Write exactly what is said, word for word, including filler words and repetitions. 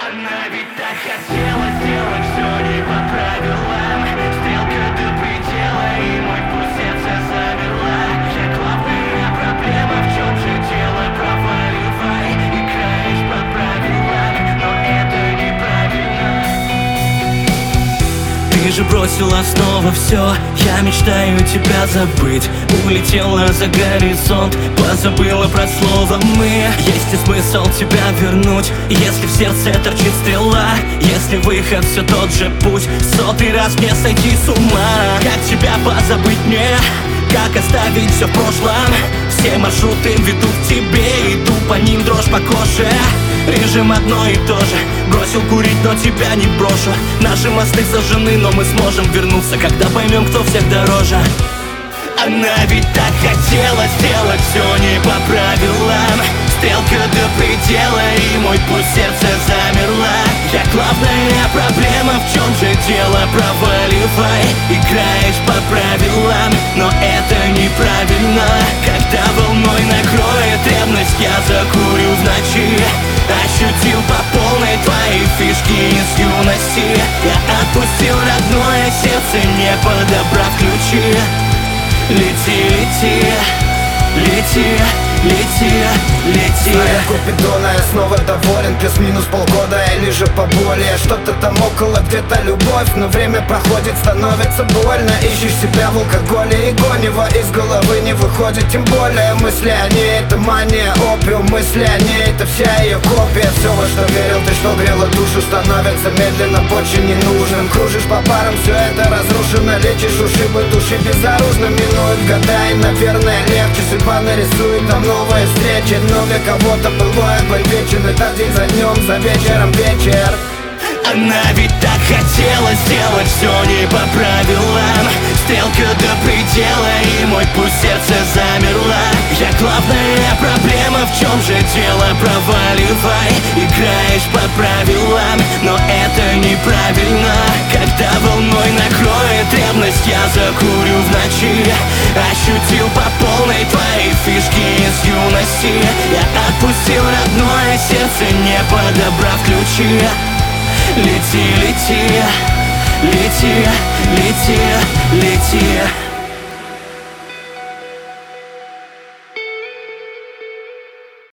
Она ведь так хотела сделать все не по правилам. Стрелка до предела, и мой пульс сердца замерла. Я главная проблема, в чем же дело? Проваливай, играешь по правилам, но это неправильно. Ты же бросила снова все, я мечтаю тебя забыть. Улетела за горизонт, позабыла про слово «мы». Есть и смысл тебя вернуть, если в сердце торчит стрела. Если выход все тот же путь, сотый раз мне сойти с ума. Как тебя позабыть мне? Как оставить все в прошлом? Все маршруты ведут к тебе, иду по ним, дрожь по коже. Режим одно и то же. Бросил курить, но тебя не брошу. Наши мосты сожжены, но мы сможем вернуться, когда поймем, кто всех дороже. Она ведь так хотела сделать все не по правилам. Стрелка до предела, и мой пульс сердца замерла. Я главная проблема, в чем же дело? Проваливай, играешь по правилам, но это неправильно. Когда волной накроет ревность, я закурю в ночи. Ощутил по полной твои фишки из юности. Я отпустил родное сердце, не подобрав ключи. Лети, лети, лети, лети, лети. Снаряд Купидона, я снова доволен. Плюс-минус полгода или же поболее. Что-то там около, где-то любовь, но время проходит, становится больно. Ищешь себя в алкоголе, и гонево из головы не выходит. Тем более мысли о ней, это мания, опиум. Мысли о ней, это вся ее копия. Все, во что верил ты, что грело душу, становится медленно больше ненужным. Кружишь по парам, все это разрушено. Лечишь ушибы души безоружно. Минуют года, и, наверное, легче. Судьба нарисует там новые встречи. Но для кого-то былое боль вечен. Это день за днем, за вечером вечер. Она ведь так хотела сделать все не по правилам. Стрелка до предела, и мой пульс сердца замерла. Я главная проблема, в чем же дело? Проваливай, играешь по правилам, но это неправильно. Когда волной накроет ревность, я закурю в ночи. Ощутил по полной твои фишки из юности. Я отпустил родное сердце, не подобрав ключи. Лети, лети, лети, лети, лети.